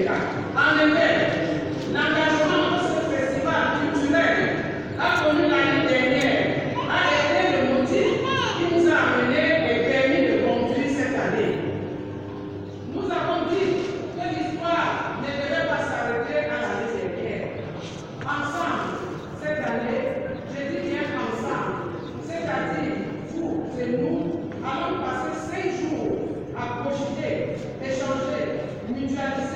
En effet, l'engagement de ce festival culturel a connu l'année dernière a été le motif qui nous a amenés et permis de conduire cette année. Nous avons dit que l'histoire ne devait pas s'arrêter à l'année dernière. Ensemble, cette année, je dis bien ensemble, c'est-à-dire vous et nous, allons passer 5 jours à cogiter, échanger, mutualiser